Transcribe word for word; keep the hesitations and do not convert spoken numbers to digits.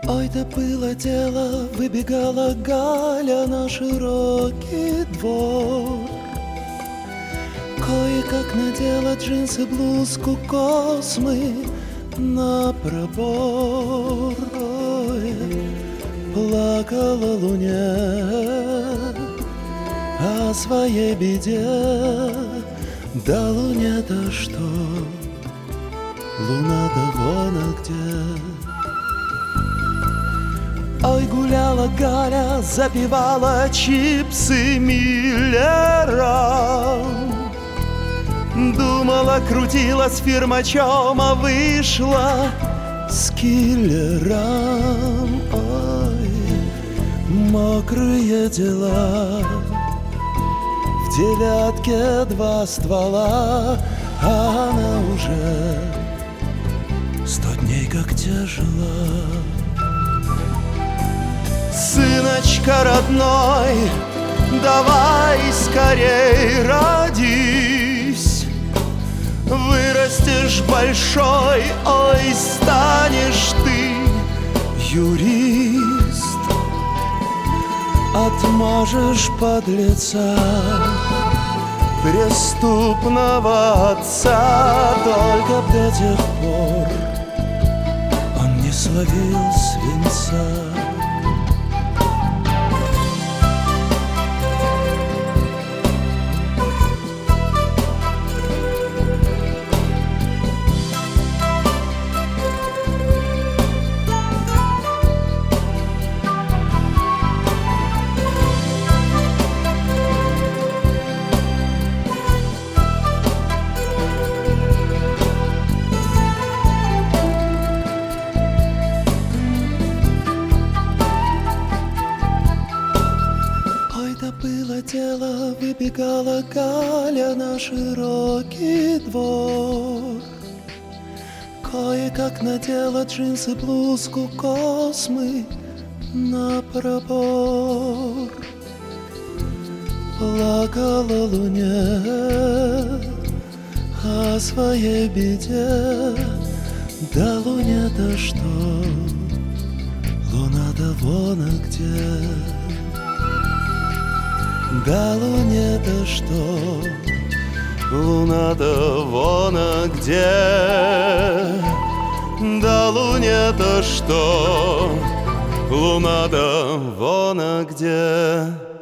Ой, да было дело, выбегала Галя на широкий двор. Кое-как надела джинсы, блузку, космы на пробор. Ой, плакала луня о своей беде. Да луня-то что, луна-то вон где. Ой, гуляла Галя, запивала чипсы Миллером. Думала, крутилась фирмачом, а вышла с киллером. Ой, мокрые дела, в девятке два ствола, а она уже сто дней как тяжела. Сыночка родной, давай скорей родись. Вырастешь большой, ой, станешь ты юрист. Отмажешь подлеца, преступного отца. Только б до тех пор он не словил свинца. Было дело, выбегала Галя на широкий двор. Кое-как надела джинсы, блузку, космы на пробор. Плакала луня о своей беде. Да луня-то что, луна-то вон где. Да луне-то что, луна-то вон где. Да луне-то что, луна-то вон где.